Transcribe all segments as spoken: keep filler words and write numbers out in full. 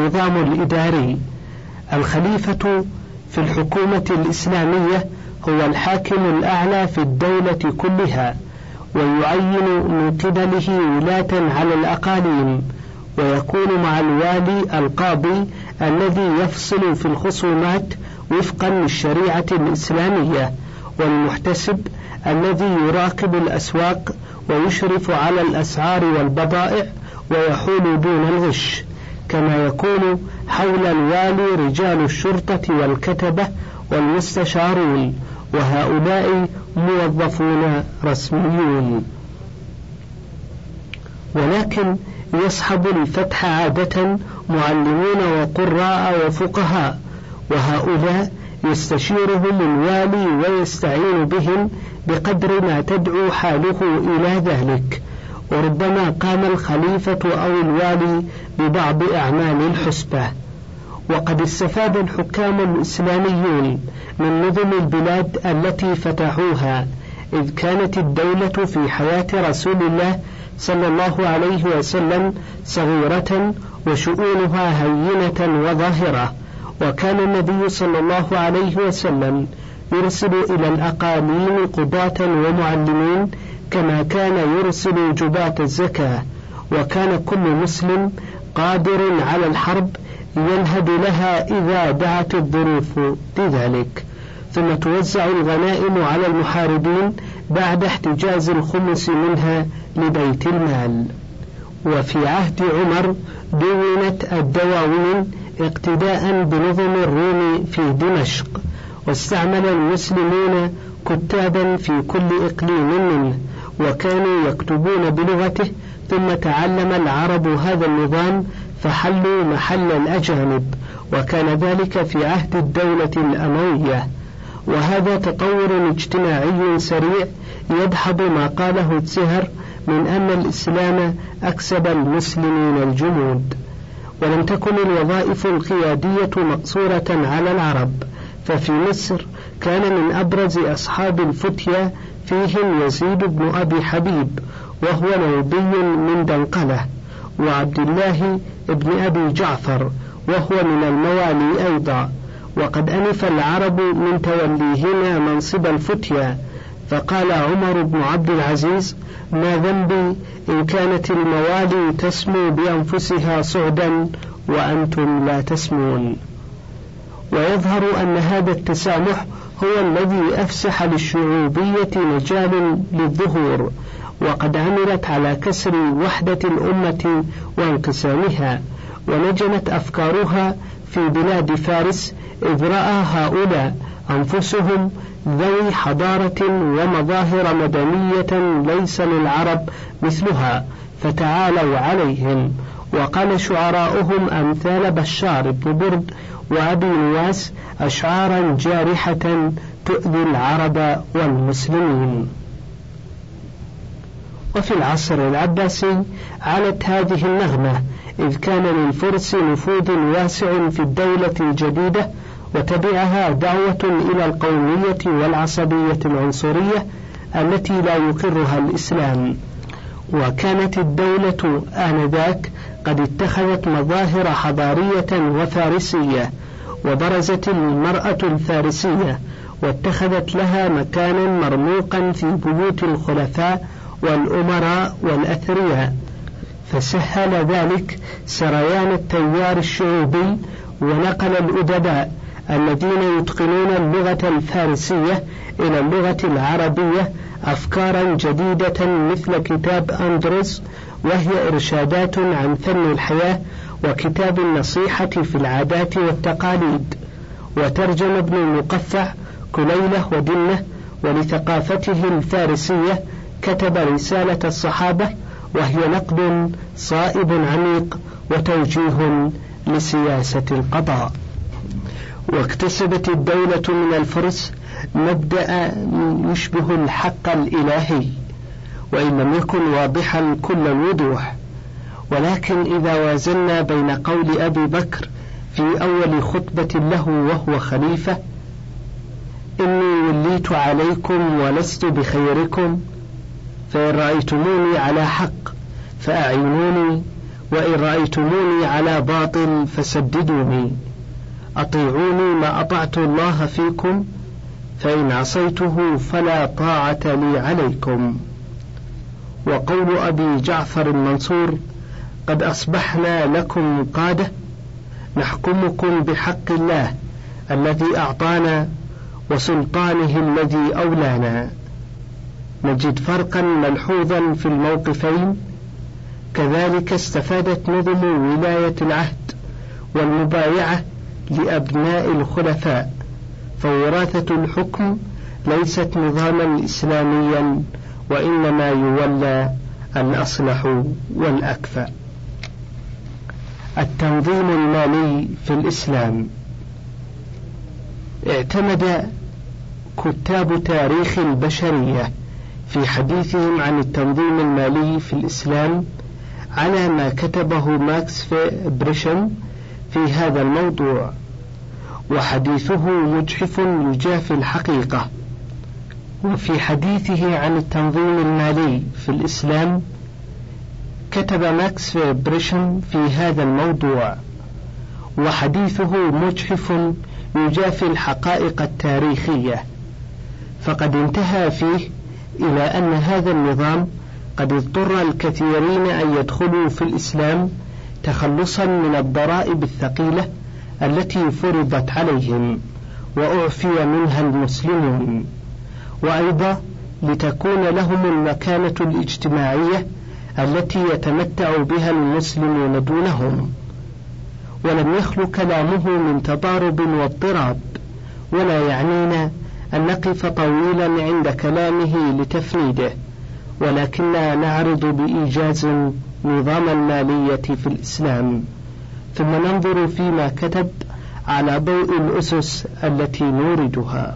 النظام الإداري. الخليفة في الحكومة الإسلامية هو الحاكم الأعلى في الدولة كلها، ويعين من قبله ولاة على الأقاليم، ويكون مع الوالي القاضي الذي يفصل في الخصومات وفقا للشريعة الإسلامية، والمحتسب الذي يراقب الأسواق ويشرف على الأسعار والبضائع ويحول دون الغش. كما يكون حول الوالي رجال الشرطة والكتبة والمستشارون، وهؤلاء موظفون رسميون. ولكن يصحب الفتح عادة معلمون وقراء وفقهاء، وهؤلاء يستشيرهم الوالي ويستعين بهم بقدر ما تدعو حاله إلى ذلك. وربما قام الخليفة أو الوالي ببعض أعمال الحسبة. وقد استفاد الحكام الإسلاميون من نظم البلاد التي فتحوها، إذ كانت الدولة في حياة رسول الله صلى الله عليه وسلم صغيرة وشؤونها هينة وظاهرة، وكان النبي صلى الله عليه وسلم يرسل إلى الأقاليم قضاة ومعلمين كما كان يرسل جباة الزكاة، وكان كل مسلم قادر على الحرب ينهد لها إذا دعت الظروف لذلك. ثم توزع الغنائم على المحاربين بعد احتجاز الخمس منها لبيت المال. وفي عهد عمر دونت الدواوين اقتداء بنظم الروم في دمشق، واستعمل المسلمون كتابا في كل إقليم منه، وكانوا يكتبون بلغته، ثم تعلم العرب هذا النظام فحلوا محل الأجانب، وكان ذلك في عهد الدولة الأموية. وهذا تطور اجتماعي سريع يدحض ما قاله الزهر من أن الإسلام أكسب المسلمين الجمود. ولم تكن الوظائف القيادية مقصورة على العرب، ففي مصر كان من أبرز أصحاب الفتية فيهم يزيد بن أبي حبيب، وهو نوبي من دنقلة، وعبد الله بن أبي جعفر، وهو من الموالي أيضا. وقد أنف العرب من توليهما منصب الفتية، فقال عمر بن عبد العزيز: ما ذنبي إن كانت الموالي تسمو بأنفسها صعدا وأنتم لا تسمون. ويظهر أن هذا التسامح هو الذي أفسح للشعوبية مجال للظهور، وقد عملت على كسر وحدة الأمة وانقسامها، ونجمت أفكارها في بلاد فارس، إذ رأى هؤلاء أنفسهم ذوي حضارة ومظاهر مدنية ليس للعرب مثلها، فتعالوا عليهم. وقال شعراؤهم أمثال بشار بن برد وأبي نواس أشعارا جارحة تؤذي العرب والمسلمين. وفي العصر العباسي علت هذه النغمة، إذ كان للفرس نفوذ واسع في الدولة الجديدة، وتبعها دعوة إلى القومية والعصبية العنصرية التي لا يقرها الإسلام. وكانت الدولة آنذاك قد اتخذت مظاهر حضارية وفارسية، وبرزت المرأة الفارسية، واتخذت لها مكانا مرموقا في بيوت الخلفاء والأمراء والأثرياء، فسهل ذلك سريان التيار الشعوبي، ونقل الأدباء الذين يتقنون اللغة الفارسية إلى اللغة العربية أفكارا جديدة مثل كتاب أندروس، وهي إرشادات عن فن الحياة، وكتاب النصيحة في العادات والتقاليد. وترجم ابن المقفع كليلة ودنة، ولثقافته الفارسية كتب رسالة الصحابة، وهي نقد صائب عميق وتوجيه لسياسة القضاء. واكتسبت الدولة من الفرس مبدأ يشبه الحق الإلهي، وإن لم يكن واضحا كل الوضوح. ولكن إذا وازلنا بين قول أبي بكر في أول خطبة له وهو خليفة: إني وليت عليكم ولست بخيركم، فإن رأيتموني على حق فأعينوني، وإن رأيتموني على باطل فسددوني، أطيعوني ما أطعت الله فيكم، فإن عصيته فلا طاعة لي عليكم. وقول أبي جعفر المنصور: قد أصبحنا لكم قادة نحكمكم بحق الله الذي أعطانا وسلطانه الذي أولانا. نجد فرقا ملحوظا في الموقفين. كذلك استفادت نظم ولاية العهد والمبايعة لأبناء الخلفاء، فوراثة الحكم ليست نظاما إسلاميا، وإنما يولى الأصلح والأكفأ. التنظيم المالي في الإسلام. اعتمد كتاب تاريخ البشرية في حديثهم عن التنظيم المالي في الإسلام على ما كتبه ماكس بريشن في هذا الموضوع، وحديثه مجحف يجافي الحقيقة. وفي حديثه عن التنظيم المالي في الإسلام كتب ماكس بريشن في هذا الموضوع، وحديثه مجحف يجافي الحقائق التاريخية، فقد انتهى فيه إلى أن هذا النظام قد اضطر الكثيرين أن يدخلوا في الإسلام تخلصا من الضرائب الثقيلة التي فرضت عليهم وأعفي منها المسلمون، وأيضا لتكون لهم المكانة الاجتماعية التي يتمتع بها المسلمون دونهم. ولم يخل كلامه من تضارب واضطراب، ولا يعنينا أن نقف طويلا عند كلامه لتفنيده، ولكننا نعرض بإيجاز نظام المالية في الإسلام، ثم ننظر فيما كتب على ضوء الأسس التي نوردها.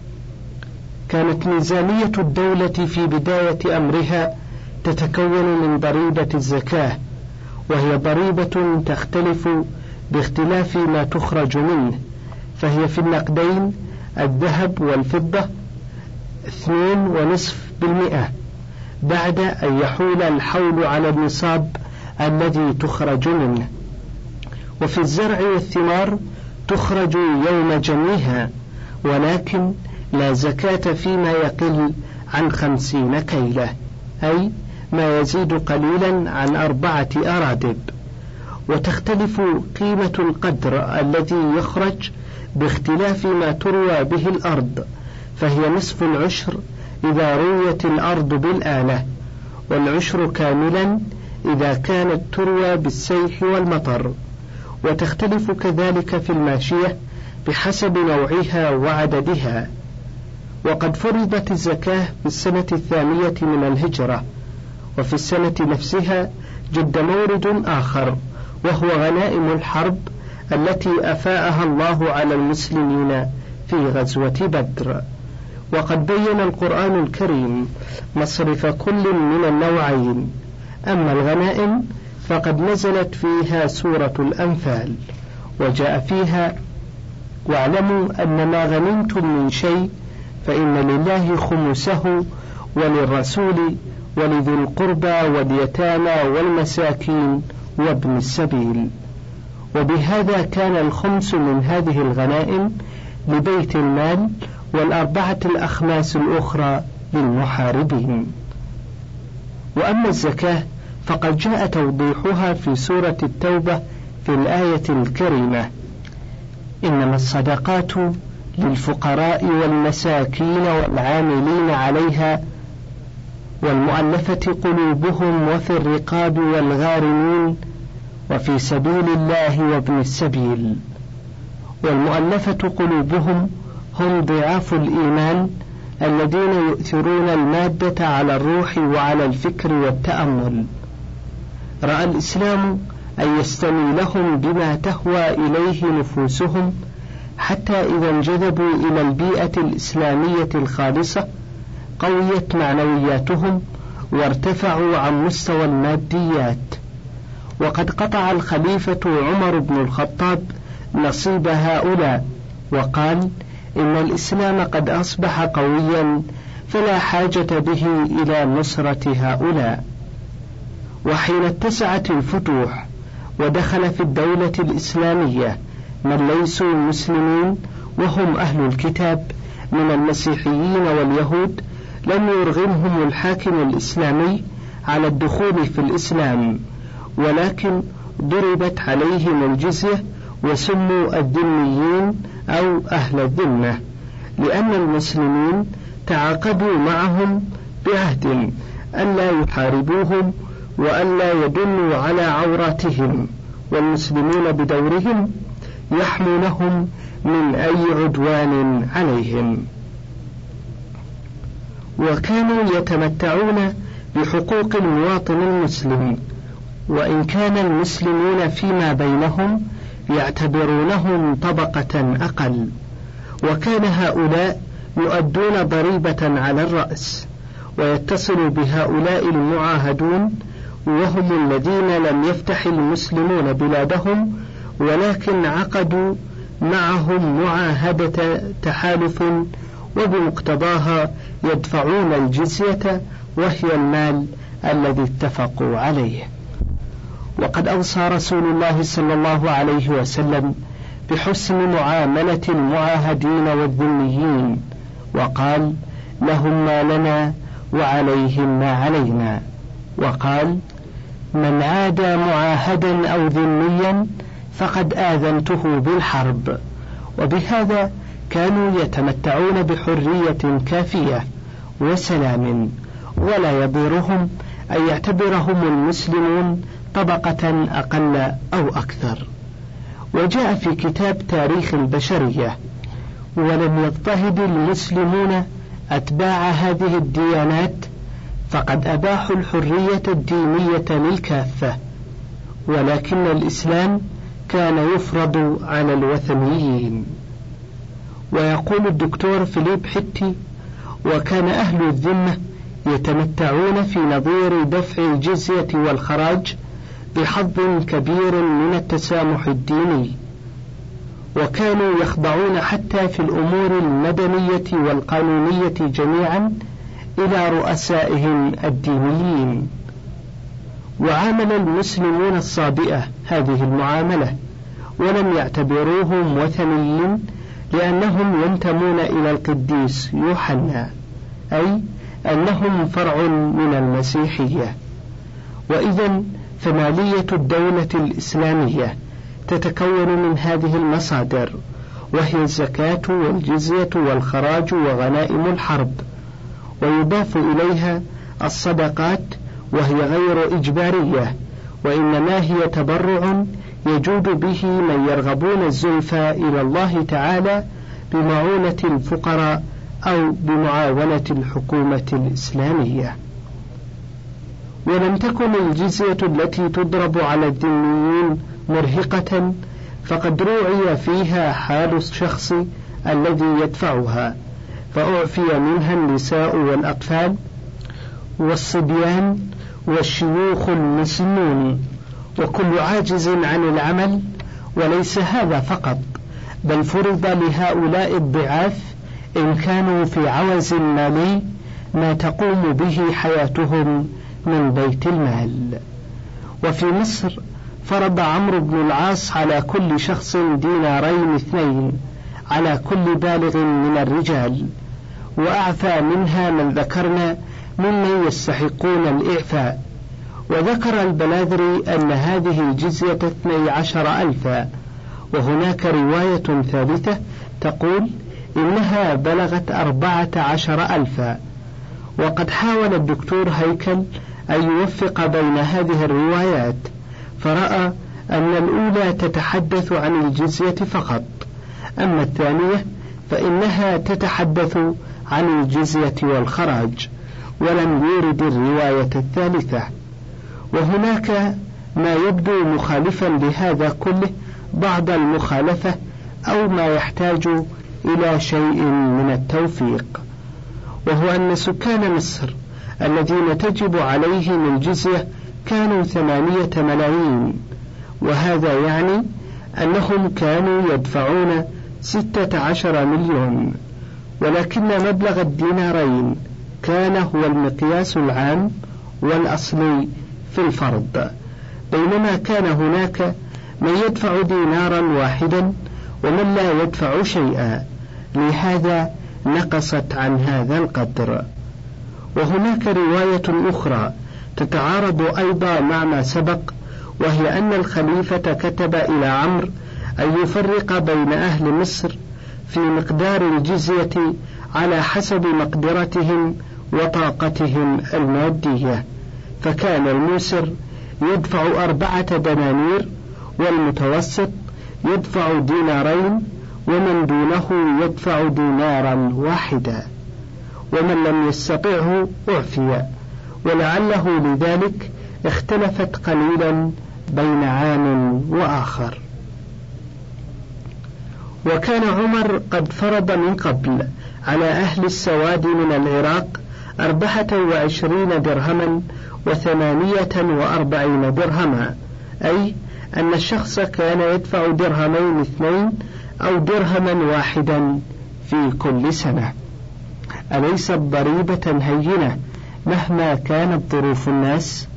كانت ميزانية الدولة في بداية أمرها تتكون من ضريبة الزكاة، وهي ضريبة تختلف باختلاف ما تخرج منه، فهي في النقدين الذهب والفضة اثنين ونصف بالمئة بعد أن يحول الحول على النصاب الذي تخرج منه. وفي الزرع والثمار تخرج يوم جنيها، ولكن لا زكاة فيما يقل عن خمسين كيلة، أي ما يزيد قليلا عن أربعة أرادب. وتختلف قيمة القدر الذي يخرج باختلاف ما تروى به الأرض، فهي نصف العشر إذا رويت الأرض بالآلة، والعشر كاملا إذا كانت تروى بالسيح والمطر. وتختلف كذلك في الماشية بحسب نوعها وعددها. وقد فرضت الزكاة في السنة الثانية من الهجرة، وفي السنة نفسها جد مورد آخر، وهو غنائم الحرب التي أفاءها الله على المسلمين في غزوة بدر. وقد بين القرآن الكريم مصرف كل من النوعين. أما الغنائم فقد نزلت فيها سورة الأنفال، وجاء فيها: واعلموا أن ما غنمتم من شيء فإن لله خمسه وللرسول ولذي القربى واليتامى والمساكين وابن السبيل. وبهذا كان الخمس من هذه الغنائم لبيت المال، والأربعة الأخماس الأخرى للمحاربين. وأما الزكاة فقد جاء توضيحها في سورة التوبة في الآية الكريمة: إنما الصدقات للفقراء والمساكين والعاملين عليها والمؤلفة قلوبهم وفي الرقاب والغارمين وفي سبيل الله وابن السبيل. والمؤلفة قلوبهم هم ضعاف الإيمان الذين يؤثرون المادة على الروح وعلى الفكر والتأمل. رأى الإسلام أن يستميلهم بما تهوى إليه نفوسهم، حتى إذا انجذبوا إلى البيئة الإسلامية الخالصة قويت معنوياتهم وارتفعوا عن مستوى الماديات. وقد قطع الخليفة عمر بن الخطاب نصيب هؤلاء، وقال: إن الإسلام قد أصبح قويا فلا حاجة به إلى نصرة هؤلاء. وحين اتسعت الفتوح ودخل في الدولة الإسلامية من ليسوا مسلمين وهم أهل الكتاب من المسيحيين واليهود، لم يرغمهم الحاكم الإسلامي على الدخول في الإسلام، ولكن ضربت عليهم الجزية وسموا الذميين أو أهل الذمة، لأن المسلمين تعاقدوا معهم بعهد ألا يحاربوهم وألا يدلوا على عوراتهم، والمسلمون بدورهم يحمونهم من أي عدوان عليهم. وكانوا يتمتعون بحقوق المواطن المسلم، وإن كان المسلمون فيما بينهم يعتبرونهم طبقة أقل، وكان هؤلاء يؤدون ضريبة على الرأس، ويتصل بهؤلاء المعاهدون وهم الذين لم يفتح المسلمون بلادهم، ولكن عقدوا معهم معاهدة تحالف، وبمقتضاها يدفعون الجزية وهي المال الذي اتفقوا عليه. وقد أوصى رسول الله صلى الله عليه وسلم بحسن معاملة المعاهدين والذميين، وقال: لهم ما لنا وعليهم ما علينا، وقال: من عادى معاهدا أو ذميا فقد آذنته بالحرب. وبهذا كانوا يتمتعون بحرية كافية وسلام، ولا يضيرهم أن يعتبرهم المسلمون طبقة أقل أو أكثر. وجاء في كتاب تاريخ البشرية: ولم يضطهد المسلمون أتباع هذه الديانات فقد أباحوا الحرية الدينية للكافة، ولكن الإسلام كان يفرض على الوثنيين. ويقول الدكتور فيليب حتي: وكان أهل الذمة يتمتعون في نظير دفع الجزية والخراج بحظ كبير من التسامح الديني، وكانوا يخضعون حتى في الأمور المدنية والقانونية جميعا إلى رؤسائهم الدينيين. وعامل المسلمون الصابئة هذه المعاملة، ولم يعتبروهم وثنيين، لأنهم ينتمون إلى القديس يوحنا، أي أنهم فرع من المسيحية. وإذن فمالية الدولة الإسلامية تتكون من هذه المصادر، وهي الزكاة والجزية والخراج وغنائم الحرب، ويضاف إليها الصدقات وهي غير إجبارية، وإنما هي تبرع يجود به من يرغبون الزلفى إلى الله تعالى بمعونة الفقراء أو بمعاونة الحكومة الإسلامية. ولم تكن الجزية التي تضرب على الذميين مرهقة، فقد روعي فيها حال الشخص الذي يدفعها، فأعفي منها النساء والأطفال والصبيان والشيوخ المسنون وكل عاجز عن العمل. وليس هذا فقط، بل فرض لهؤلاء الضعاف إن كانوا في عوز مالي ما تقوم به حياتهم من بيت المال. وفي مصر فرض عمرو بن العاص على كل شخص دينارين اثنين على كل بالغ من الرجال، وأعفى منها من ذكرنا ممن يستحقون الإعفاء. وذكر البلاذري أن هذه الجزية اثني عشر ألفا، وهناك رواية ثالثة تقول إنها بلغت أربعة عشر ألفا. وقد حاول الدكتور هيكل أن يوفق بين هذه الروايات، فرأى أن الأولى تتحدث عن الجزية فقط، أما الثانية فإنها تتحدث عن الجزية والخراج، ولم يورد الرواية الثالثة. وهناك ما يبدو مخالفا لهذا كله بعض المخالفة، أو ما يحتاج إلى شيء من التوفيق، وهو أن سكان مصر الذين تجب عليهم الجزية كانوا ثمانية ملايين، وهذا يعني أنهم كانوا يدفعون ستة عشر مليون، ولكن مبلغ الدينارين كان هو المقياس العام والأصلي في الفرض، بينما كان هناك من يدفع دينارا واحدا ومن لا يدفع شيئا، لهذا نقصت عن هذا القدر. وهناك رواية أخرى تتعارض أيضا مع ما سبق، وهي أن الخليفة كتب إلى عمرو أن يفرق بين أهل مصر في مقدار الجزية على حسب مقدرتهم وطاقتهم المادية، فكان الموسر يدفع أربعة دنانير، والمتوسط يدفع دينارين، ومن دونه يدفع دينارا واحدا، ومن لم يستطعه أعفي، ولعله لذلك اختلفت قليلا بين عام وآخر. وكان عمر قد فرض من قبل على أهل السواد من العراق أربعة وعشرين درهما وثمانية وأربعين درهما، أي أن الشخص كان يدفع درهمين اثنين أو درهما واحدا في كل سنة. أليست ضريبة هينة مهما كانت ظروف الناس؟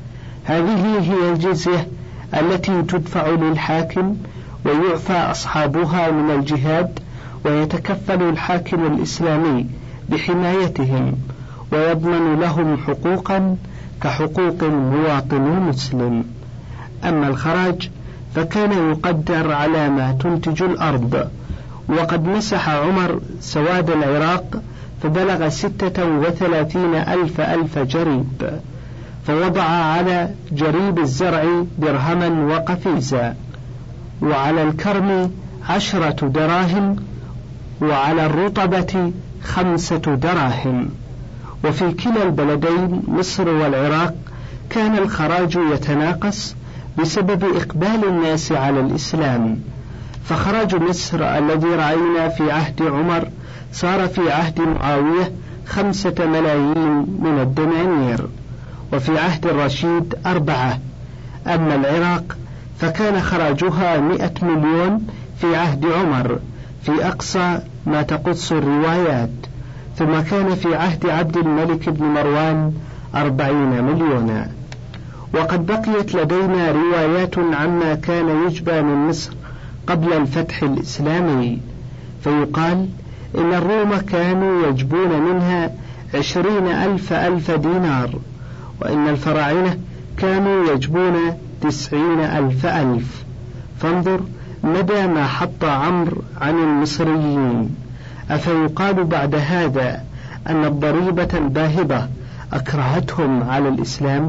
هذه هي الجزية التي تدفع للحاكم ويعفى أصحابها من الجهاد، ويتكفل الحاكم الإسلامي بحمايتهم ويضمن لهم حقوقا كحقوق المواطن المسلم. أما الخراج فكان يقدر على ما تنتج الأرض، وقد مسح عمر سواد العراق فبلغ ستة وثلاثين ألف ألف جريب، فوضع على جريب الزرع درهما وقفيزا، وعلى الكرم عشرة دراهم، وعلى الرطبة خمسة دراهم. وفي كلا البلدين مصر والعراق كان الخراج يتناقص بسبب إقبال الناس على الإسلام، فخراج مصر الذي رأينا في عهد عمر صار في عهد معاوية خمسة ملايين من الدنانير، وفي عهد الرشيد أربعة. أما العراق فكان خراجها مئة مليون في عهد عمر في أقصى ما تقص الروايات، ثم كان في عهد عبد الملك بن مروان أربعين مليونا. وقد بقيت لدينا روايات عما كان يجبى من مصر قبل الفتح الإسلامي، فيقال إن الروم كانوا يجبون منها عشرين ألف ألف دينار، وإن الفراعنة كانوا يجبون تسعين ألف ألف. فانظر مدى ما حط عمرو عن المصريين. أفيقال بعد هذا أن الضريبة الباهظة أكرهتهم على الإسلام؟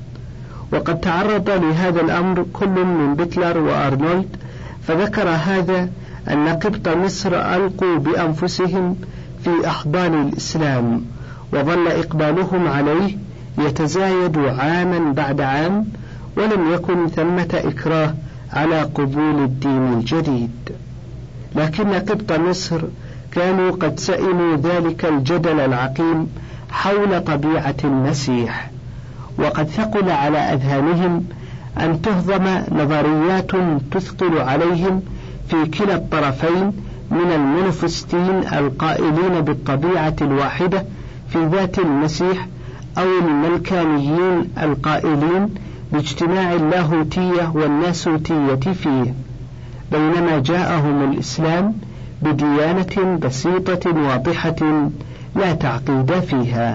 وقد تعرض لهذا الأمر كل من بيتلر وأرنولد، فذكر هذا أن قبط مصر ألقوا بأنفسهم في أحضان الإسلام، وظل إقبالهم عليه يتزايد عاما بعد عام، ولم يكن ثمة إكراه على قبول الدين الجديد. لكن قبط مصر كانوا قد سئموا ذلك الجدل العقيم حول طبيعة المسيح، وقد ثقل على أذهانهم أن تهضم نظريات تثقل عليهم في كلا الطرفين من المنفستين القائلين بالطبيعة الواحدة في ذات المسيح، أو الملكانيين القائلين باجتماع اللاهوتية والناسوتية فيه، بينما جاءهم الإسلام بديانة بسيطة واضحة لا تعقيد فيها.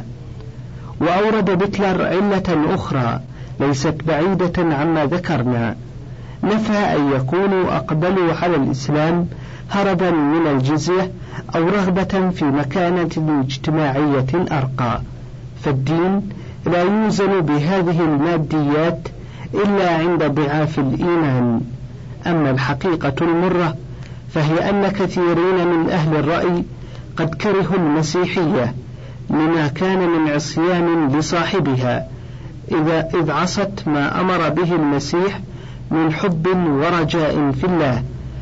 وأورد بيتلر علة أخرى ليست بعيدة عما ذكرنا، نفى أن يكونوا أقبلوا على الإسلام هربا من الجزية أو رغبة في مكانة اجتماعية أرقى، فالدين لا يوزن بهذه الماديات إلا عند ضعاف الإيمان. أما الحقيقة المرة فهي أن كثيرين من أهل الرأي قد كرهوا المسيحية لما كان من عصيان لصاحبها إذا إذ عصت ما أمر به المسيح من حب ورجاء في الله،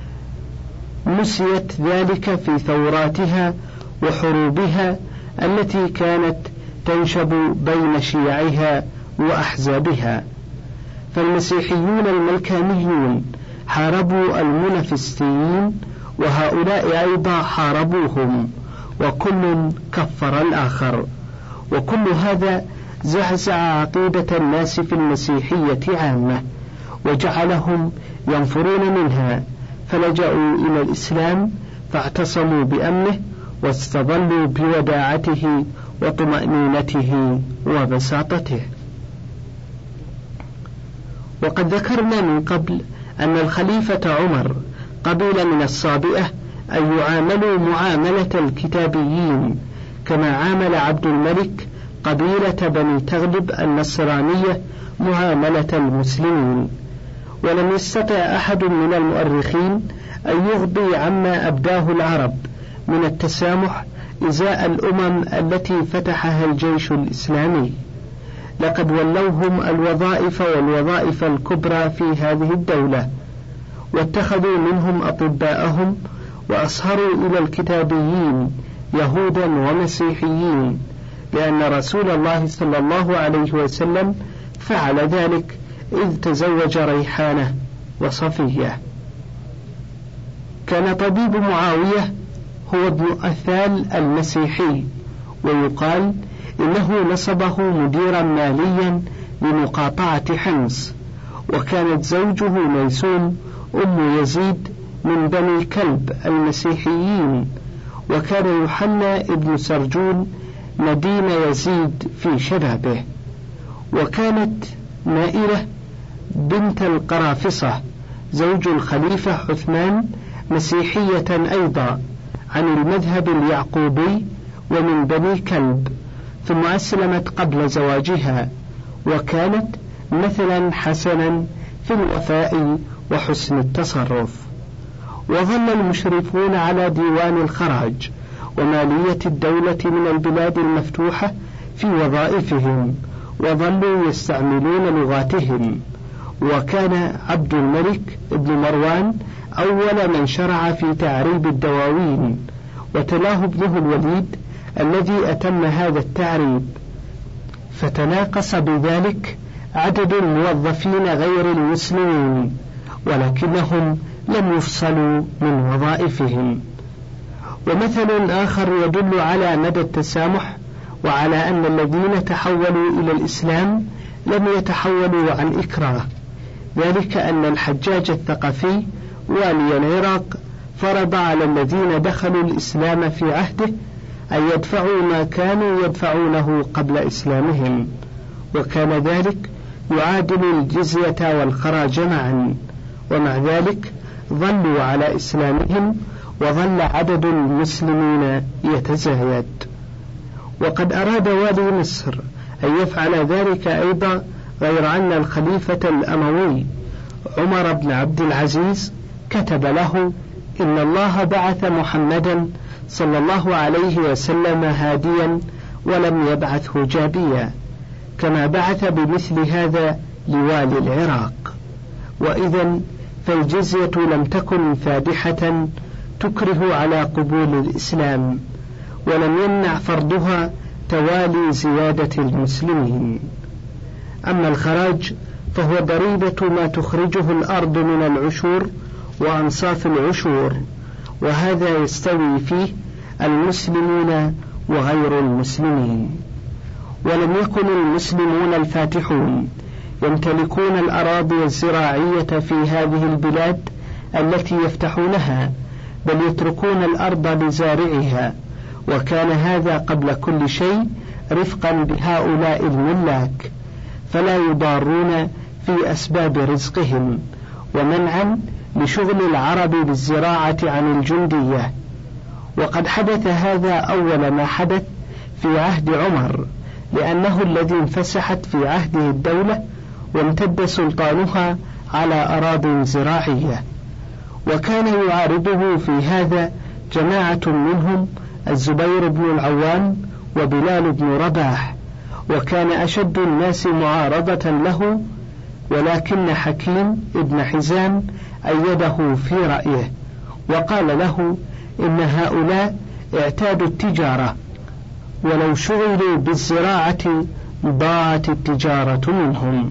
نسيت ذلك في ثوراتها وحروبها التي كانت تنشب بين شيعها وأحزابها. فالمسيحيون الملكانيون حاربوا المنافستيين، وهؤلاء أيضا حاربوهم، وكل كفر الآخر، وكل هذا زعزع عقيدة الناس في المسيحية عامة، وجعلهم ينفرون منها، فلجأوا إلى الإسلام فاعتصموا بأمنه واستظلوا بوداعته وطمأنينته وبساطته. وقد ذكرنا من قبل أن الخليفة عمر قبل من الصابئة أن يعاملوا معاملة الكتابيين، كما عامل عبد الملك قبيلة بني تغلب النصرانية معاملة المسلمين. ولم يستطع أحد من المؤرخين أن يغضي عما أبداه العرب من التسامح إزاء الأمم التي فتحها الجيش الإسلامي. لقد ولوهم الوظائف والوظائف الكبرى في هذه الدولة، واتخذوا منهم أطباءهم، وأصهروا إلى الكتابيين يهودا ومسيحيين، لأن رسول الله صلى الله عليه وسلم فعل ذلك إذ تزوج ريحانة وصفية. كان طبيب معاوية هو ابن أثال المسيحي، ويقال إنه نصبه مديرا ماليا لمقاطعة حمص. وكانت زوجه ميسوم أم يزيد من بني كلب المسيحيين، وكان يحنى ابن سرجون نديم يزيد في شبابه. وكانت نائلة بنت القرافصة زوج الخليفة عثمان مسيحية أيضا عن المذهب اليعقوبي ومن بني كلب، ثم أسلمت قبل زواجها، وكانت مثلا حسنا في الوفاء وحسن التصرف. وظل المشرفون على ديوان الخراج ومالية الدولة من البلاد المفتوحة في وظائفهم، وظلوا يستعملون لغاتهم. وكان عبد الملك بن مروان أول من شرع في تعريب الدواوين، وتلاه ابنه الوليد الذي أتم هذا التعريب، فتناقص بذلك عدد الموظفين غير المسلمين، ولكنهم لم يفصلوا من وظائفهم. ومثل آخر يدل على مدى التسامح وعلى أن الذين تحولوا إلى الإسلام لم يتحولوا عن إكراه، ذلك أن الحجاج الثقفي والي العراق فرض على الذين دخلوا الإسلام في عهده أن يدفعوا ما كانوا يدفعونه قبل إسلامهم، وكان ذلك يعادل الجزية والخراج معا، ومع ذلك ظلوا على إسلامهم، وظل عدد المسلمين يتزايد. وقد أراد والي مصر أن يفعل ذلك أيضا، غير أن الخليفة الأموي عمر بن عبد العزيز كتب له: إن الله بعث محمدا صلى الله عليه وسلم هاديا ولم يبعثه جابيا، كما بعث بمثل هذا لوالي العراق. وإذا فالجزية لم تكن فادحة تكره على قبول الإسلام، ولم يمنع فرضها توالي زيادة المسلمين. أما الخراج فهو ضريبة ما تخرجه الأرض من العشور وأنصاف العشور، وهذا يستوي فيه المسلمون وغير المسلمين. ولم يكن المسلمون الفاتحون يمتلكون الأراضي الزراعية في هذه البلاد التي يفتحونها، بل يتركون الأرض لزارعها، وكان هذا قبل كل شيء رفقا بهؤلاء الملاك، فلا يضارون في أسباب رزقهم، ومنعا لشغل العرب بالزراعة عن الجندية. وقد حدث هذا أول ما حدث في عهد عمر، لأنه الذي انفسحت في عهده الدولة وامتد سلطانها على أراضٍ زراعية. وكان يعارضه في هذا جماعة منهم الزبير بن العوام وبلال بن رباح، وكان أشد الناس معارضة له، ولكن حكيم ابن حزام أيده في رأيه، وقال له: إن هؤلاء اعتادوا التجارة، ولو شغلوا بالزراعة ضاعت التجارة منهم.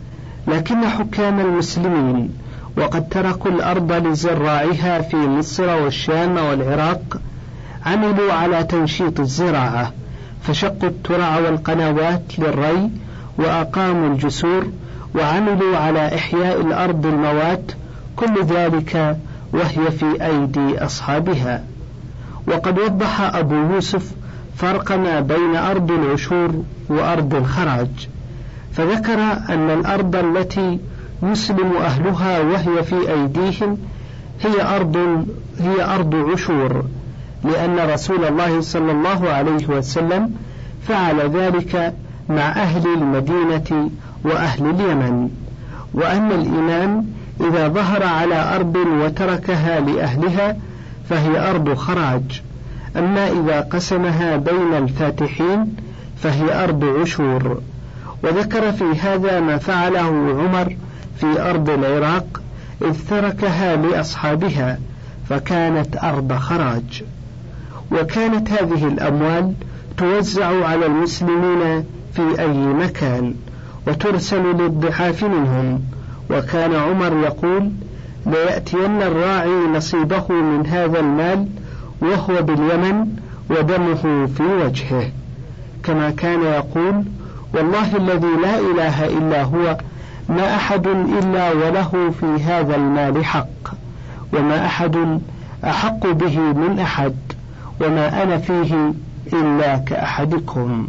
لكن حكام المسلمين وقد تركوا الأرض لزراعها في مصر والشام والعراق عملوا على تنشيط الزراعة، فشقوا الترع والقنوات للري وأقاموا الجسور وعملوا على إحياء الأرض الموات، كل ذلك وهي في أيدي أصحابها. وقد وضح أبو يوسف فرق ما بين أرض العشور وأرض الخراج، فذكر أن الأرض التي يسلم أهلها وهي في أيديهم هي أرض هي أرض عشور، لأن رسول الله صلى الله عليه وسلم فعل ذلك مع أهل المدينة وأهل اليمن. وأن الإمام إذا ظهر على أرض وتركها لأهلها فهي أرض خراج، أما إذا قسمها بين الفاتحين فهي أرض عشور. وذكر في هذا ما فعله عمر في أرض العراق إذ تركها لأصحابها فكانت أرض خراج. وكانت هذه الأموال توزع على المسلمين في أي مكان وترسل للضعاف منهم. وكان عمر يقول: ليأتين الراعي نصيبه من هذا المال وهو باليمن ودمه في وجهه. كما كان يقول: والله الذي لا إله إلا هو ما أحد إلا وله في هذا المال حق، وما أحد أحق به من أحد، وما أنا فيه إلا كأحدكم.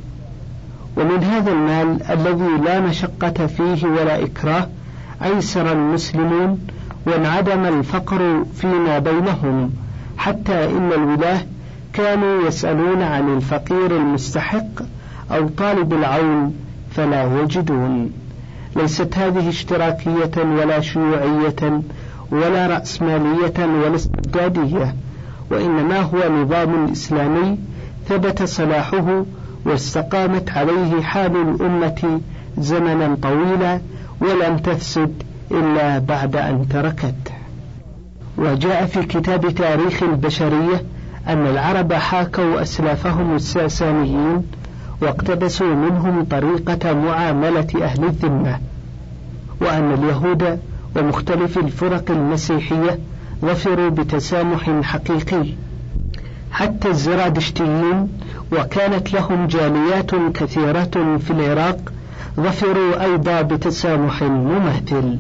ومن هذا المال الذي لا مشقة فيه ولا إكراه أيسر المسلمون وانعدم الفقر فيما بينهم، حتى إن الولاه كانوا يسألون عن الفقير المستحق أو طالب العون فلا يجدون. ليست هذه اشتراكية ولا شيوعية ولا رأسمالية ولا استبدادية، وإنما هو نظام إسلامي ثبت صلاحه واستقامت عليه حال الأمة زمنا طويلا ولم تفسد إلا بعد أن تركته. وجاء في كتاب تاريخ البشرية أن العرب حاكوا أسلافهم الساسانيين واقتبسوا منهم طريقة معاملة أهل الذمة، وأن اليهود ومختلف الفرق المسيحية ظفروا بتسامح حقيقي، حتى الزرادشتيين وكانت لهم جاليات كثيرة في العراق ظفروا أيضا بتسامح مماثل.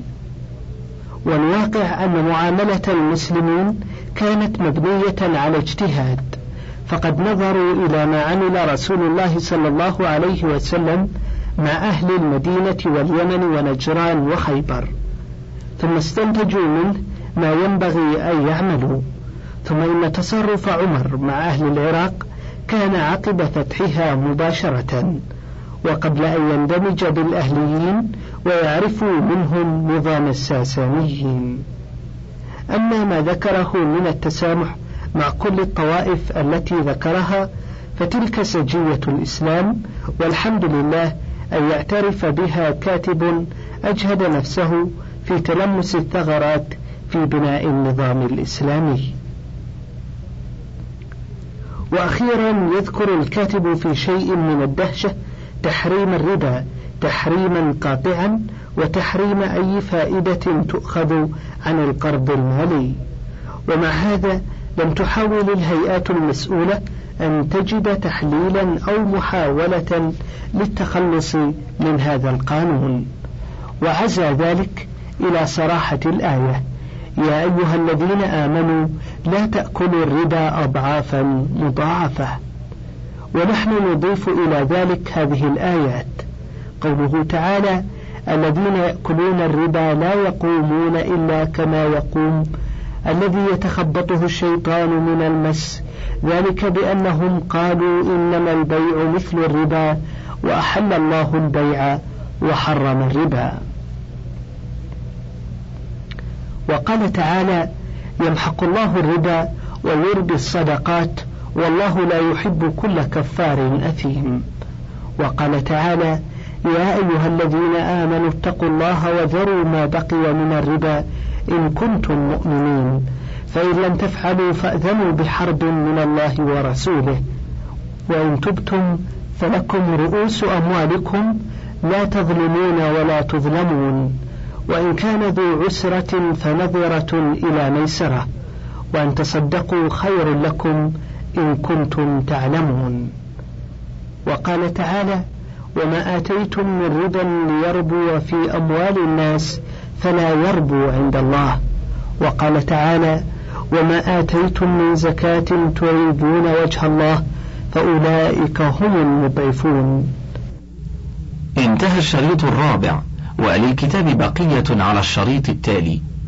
والواقع أن معاملة المسلمين كانت مبنية على اجتهاد، فقد نظروا إلى ما عمل رسول الله صلى الله عليه وسلم مع أهل المدينة واليمن ونجران وخيبر، ثم استنتجوا منه ما ينبغي أن يعملوا. ثم إن تصرف عمر مع أهل العراق كان عقب فتحها مباشرة وقبل أن يندمج بالأهليين ويعرفوا منهم نظام الساسانيين. أما ما ذكره من التسامح مع كل الطوائف التي ذكرها فتلك سجية الإسلام، والحمد لله أن يعترف بها كاتب أجهد نفسه في تلمس الثغرات في بناء النظام الإسلامي. وأخيرا يذكر الكاتب في شيء من الدهشة تحريم الربا تحريما قاطعا وتحريم أي فائدة تؤخذ عن القرض المالي. ومع هذا لم تحاول الهيئات المسؤولة أن تجد تحليلا أو محاولة للتخلص من هذا القانون، وعزى ذلك إلى صراحة الآية: يا أيها الذين آمنوا لا تأكلوا الربا أضعافا مضاعفة. ونحن نضيف إلى ذلك هذه الآيات: قوله تعالى: الذين يأكلون الربا لا يقومون إلا كما يقوم الذي يتخبطه الشيطان من المس، ذلك بأنهم قالوا إنما البيع مثل الربا وأحل الله البيع وحرم الربا. وقال تعالى: يمحق الله الربا ويربي الصدقات والله لا يحب كل كفار أثيم. وقال تعالى: يا أيها الذين آمنوا اتقوا الله وذروا ما بقي من الربا إن كنتم مؤمنين فإن لم تفعلوا فأذنوا بحرب من الله ورسوله وإن تبتم فلكم رؤوس أموالكم لا تظلمون ولا تظلمون وإن كان ذو عسرة فنظرة إلى ميسرة وأن تصدقوا خير لكم إن كنتم تعلمون. وقال تعالى: وما آتيتم من ربا ليربو في أموال الناس فلا يربو عند الله. وقال تعالى: وما آتيتم من زكاة تريدون وجه الله فأولئك هم المضعفون. انتهى الشريط الرابع، وللكتاب بقية على الشريط التالي.